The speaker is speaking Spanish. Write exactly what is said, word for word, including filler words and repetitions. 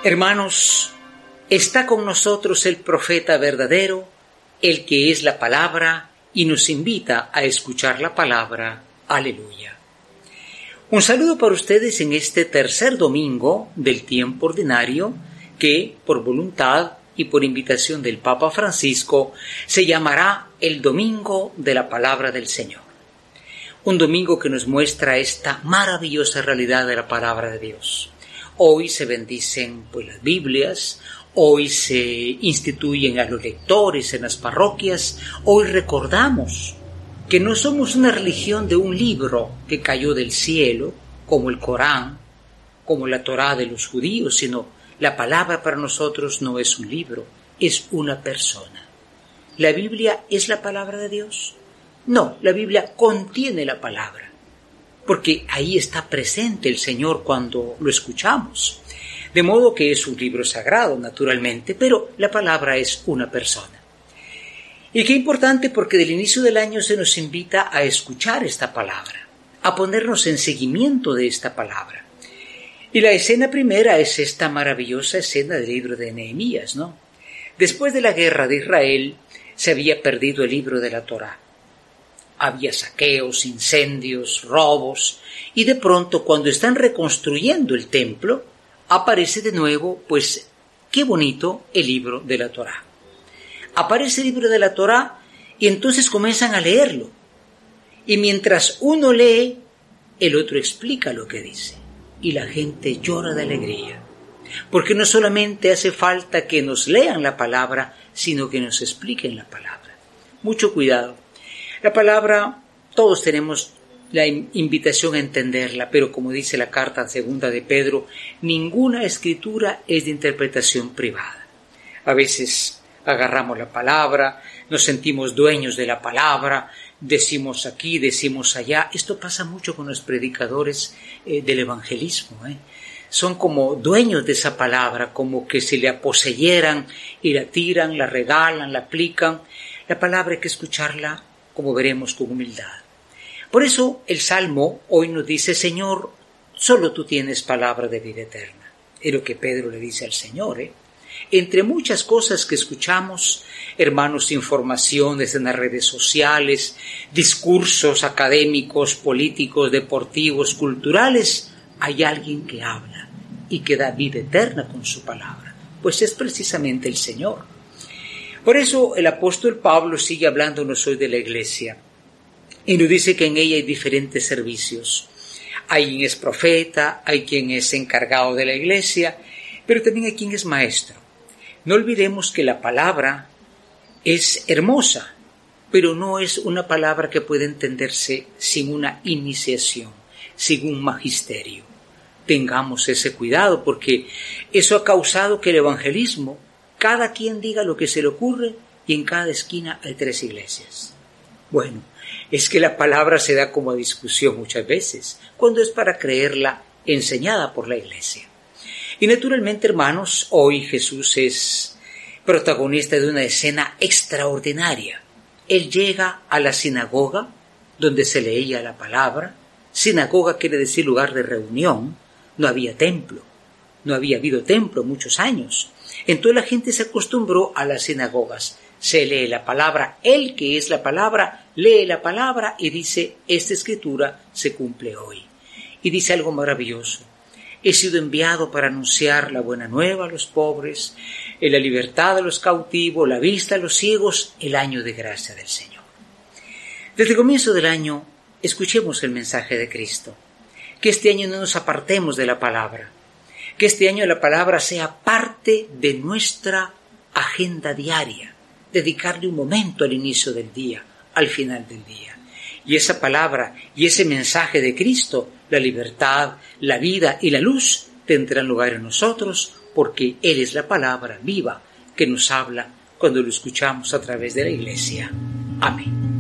Hermanos, está con nosotros el profeta verdadero, el que es la palabra y nos invita a escuchar la palabra. Aleluya. Un saludo para ustedes en este tercer domingo del tiempo ordinario que, por voluntad y por invitación del Papa Francisco, se llamará el Domingo de la Palabra del Señor. Un domingo que nos muestra esta maravillosa realidad de la Palabra de Dios. Hoy se bendicen pues, las Biblias, hoy se instituyen a los lectores en las parroquias, hoy recordamos que no somos una religión de un libro que cayó del cielo, como el Corán, como la Torá de los judíos, sino la palabra para nosotros no es un libro, es una persona. ¿La Biblia es la palabra de Dios? No, la Biblia contiene la palabra, porque ahí está presente el Señor cuando lo escuchamos. De modo que es un libro sagrado, naturalmente, pero la palabra es una persona. Y qué importante porque del inicio del año se nos invita a escuchar esta palabra, a ponernos en seguimiento de esta palabra. Y la escena primera es esta maravillosa escena del libro de Nehemías, ¿no? Después de la guerra de Israel, se había perdido el libro de la Torá. Había saqueos, incendios, robos, y de pronto cuando están reconstruyendo el templo, aparece de nuevo, pues, qué bonito el libro de la Torá. Aparece el libro de la Torá y entonces comienzan a leerlo. Y mientras uno lee, el otro explica lo que dice. Y la gente llora de alegría. Porque no solamente hace falta que nos lean la palabra, sino que nos expliquen la palabra. Mucho cuidado. La palabra, todos tenemos la invitación a entenderla, pero como dice la carta segunda de Pedro, ninguna escritura es de interpretación privada. A veces agarramos la palabra, nos sentimos dueños de la palabra, decimos aquí, decimos allá. Esto pasa mucho con los predicadores eh, del evangelismo, ¿eh? Son como dueños de esa palabra, como que se la poseyeran y la tiran, la regalan, la aplican. La palabra hay que escucharla, como veremos, con humildad. Por eso el Salmo hoy nos dice, Señor, solo tú tienes palabra de vida eterna. Es lo que Pedro le dice al Señor, ¿eh? Entre muchas cosas que escuchamos, hermanos, informaciones en las redes sociales, discursos académicos, políticos, deportivos, culturales, hay alguien que habla y que da vida eterna con su palabra. Pues es precisamente el Señor. Por eso el apóstol Pablo sigue hablándonos hoy de la iglesia y nos dice que en ella hay diferentes servicios. Hay quien es profeta, hay quien es encargado de la iglesia, pero también hay quien es maestro. No olvidemos que la palabra es hermosa, pero no es una palabra que puede entenderse sin una iniciación, sin un magisterio. Tengamos ese cuidado porque eso ha causado que el evangelismo, cada quien diga lo que se le ocurre y en cada esquina hay tres iglesias. Bueno, es que la palabra se da como a discusión muchas veces, cuando es para creerla enseñada por la iglesia. Y naturalmente, hermanos, hoy Jesús es protagonista de una escena extraordinaria. Él llega a la sinagoga donde se leía la palabra. Sinagoga quiere decir lugar de reunión. No había templo, no había habido templo muchos años. Entonces la gente se acostumbró a las sinagogas. Se lee la palabra, el que es la palabra, lee la palabra y dice, esta escritura se cumple hoy. Y dice algo maravilloso. He sido enviado para anunciar la buena nueva a los pobres, la libertad a los cautivos, la vista a los ciegos, el año de gracia del Señor. Desde el comienzo del año, escuchemos el mensaje de Cristo. Que este año no nos apartemos de la palabra. Que este año la palabra sea parte de nuestra agenda diaria, dedicarle un momento al inicio del día, al final del día. Y esa palabra y ese mensaje de Cristo, la libertad, la vida y la luz, tendrán lugar en nosotros porque Él es la palabra viva que nos habla cuando lo escuchamos a través de la Iglesia. Amén.